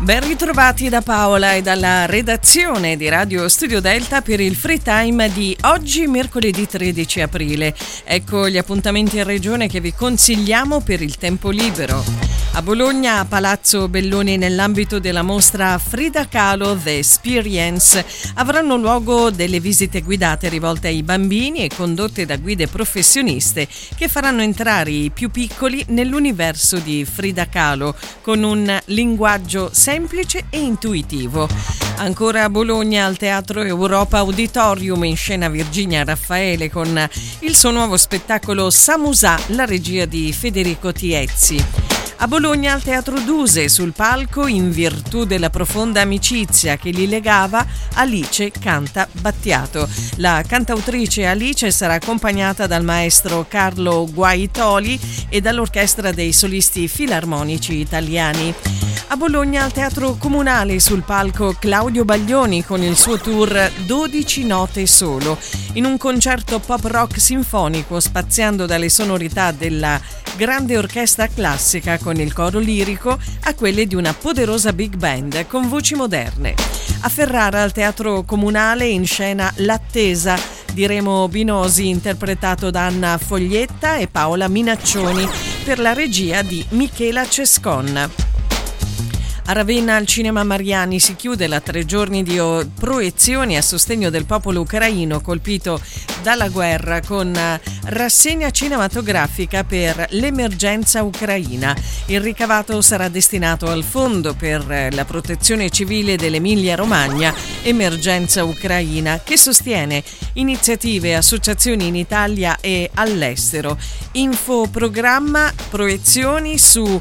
Ben ritrovati da Paola e dalla redazione di Radio Studio Delta per il Free Time di oggi, mercoledì 13 aprile. Ecco gli appuntamenti in regione che vi consigliamo per il tempo libero. A Bologna, a Palazzo Belloni, nell'ambito della mostra Frida Kahlo The Experience, avranno luogo delle visite guidate rivolte ai bambini e condotte da guide professioniste che faranno entrare i più piccoli nell'universo di Frida Kahlo con un linguaggio semplice e intuitivo. Ancora a Bologna, al Teatro Europa Auditorium, in scena Virginia Raffaele con il suo nuovo spettacolo Samusà, la regia di Federico Tiezzi. A Bologna, al Teatro Duse, sul palco, in virtù della profonda amicizia che li legava, Alice canta Battiato. La cantautrice Alice sarà accompagnata dal maestro Carlo Guaitoli e dall'Orchestra dei Solisti Filarmonici Italiani. A Bologna, al Teatro Comunale, sul palco Claudio Baglioni con il suo tour 12 note solo, in un concerto pop rock sinfonico spaziando dalle sonorità della grande orchestra classica con il coro lirico a quelle di una poderosa big band con voci moderne. A Ferrara, al Teatro Comunale, in scena L'attesa di Remo Binosi, interpretato da Anna Foglietta e Paola Minaccioni per la regia di Michela Cescon. A Ravenna, al Cinema Mariani, si chiude la 3 giorni di proiezioni a sostegno del popolo ucraino colpito dalla guerra con rassegna cinematografica per l'emergenza ucraina. Il ricavato sarà destinato al Fondo per la protezione civile dell'Emilia-Romagna, Emergenza Ucraina, che sostiene iniziative e associazioni in Italia e all'estero. Info, programma, proiezioni su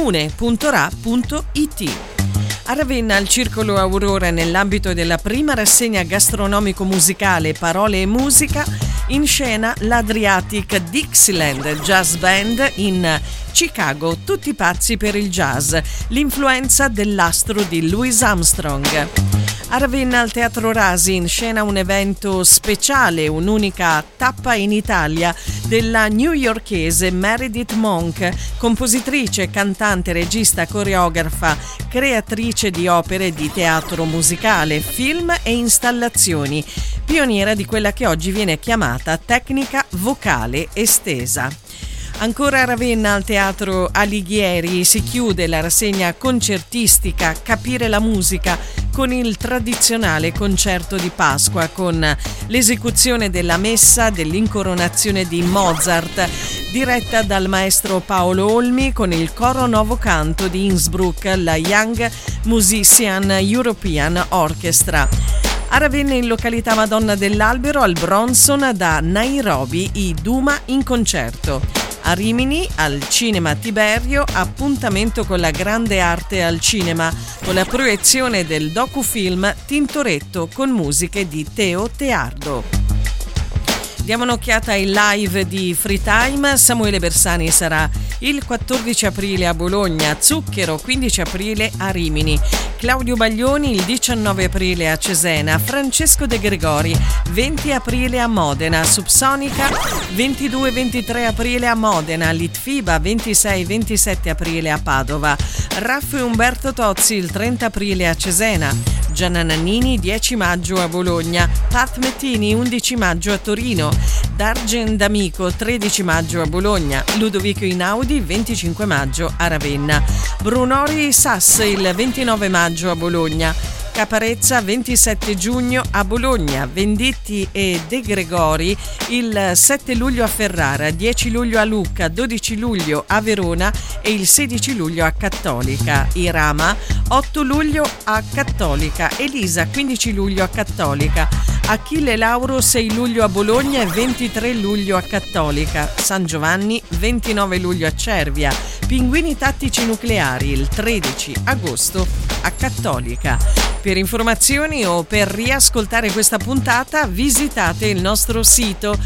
comune.ra.it. A Ravenna, al Circolo Aurora, nell'ambito della prima rassegna gastronomico-musicale Parole e Musica, in scena l'Adriatic Dixieland Jazz Band in Chicago, tutti pazzi per il jazz, l'influenza dell'astro di Louis Armstrong. A Ravenna, al Teatro Rasi, in scena un evento speciale, un'unica tappa in Italia della newyorkese Meredith Monk, compositrice, cantante, regista, coreografa, creatrice di opere di teatro musicale, film e installazioni, pioniera di quella che oggi viene chiamata tecnica vocale estesa. Ancora a Ravenna, al Teatro Alighieri, si chiude la rassegna concertistica Capire la musica con il tradizionale concerto di Pasqua con l'esecuzione della messa dell'incoronazione di Mozart, diretta dal maestro Paolo Olmi con il coro Nuovo Canto di Innsbruck, la Young Musician European Orchestra. A Ravenna, in località Madonna dell'Albero, al Bronson, da Nairobi, i Duma in concerto. A Rimini, al Cinema Tiberio, appuntamento con la grande arte al cinema, con la proiezione del docufilm Tintoretto con musiche di Teo Teardo. Diamo un'occhiata ai live di Free Time. Samuele Bersani sarà il 14 aprile a Bologna, Zucchero 15 aprile a Rimini, Claudio Baglioni il 19 aprile a Cesena, Francesco De Gregori 20 aprile a Modena, Subsonica 22-23 aprile a Modena, Litfiba 26-27 aprile a Padova, Raffa e Umberto Tozzi il 30 aprile a Cesena, Gianna Nannini 10 maggio a Bologna, Pat Mettini 11 maggio a Torino, Dargen D'Amico 13 maggio a Bologna, Ludovico Inaudi 25 maggio a Ravenna, Brunori Sass il 29 maggio a Bologna, Caparezza 27 giugno a Bologna, Venditti e De Gregori il 7 luglio a Ferrara, 10 luglio a Lucca, 12 luglio a Verona e il 16 luglio a Cattolica, Irama 8 luglio a Cattolica, Elisa 15 luglio a Cattolica, Achille Lauro 6 luglio a Bologna e 23 luglio a Cattolica, San Giovanni 29 luglio a Cervia, Pinguini Tattici Nucleari il 13 agosto a Cattolica. Per informazioni o per riascoltare questa puntata visitate il nostro sito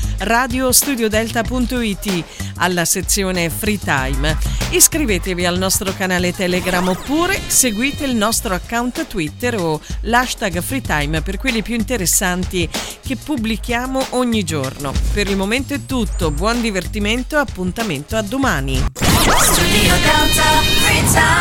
radiostudiodelta.it alla sezione Free Time. Iscrivetevi al nostro canale Telegram oppure seguite il nostro account Twitter o l'hashtag Free Time per quelli più interessanti che pubblichiamo ogni giorno. Per il momento è tutto, buon divertimento e appuntamento a domani. Studio Delta Free Time.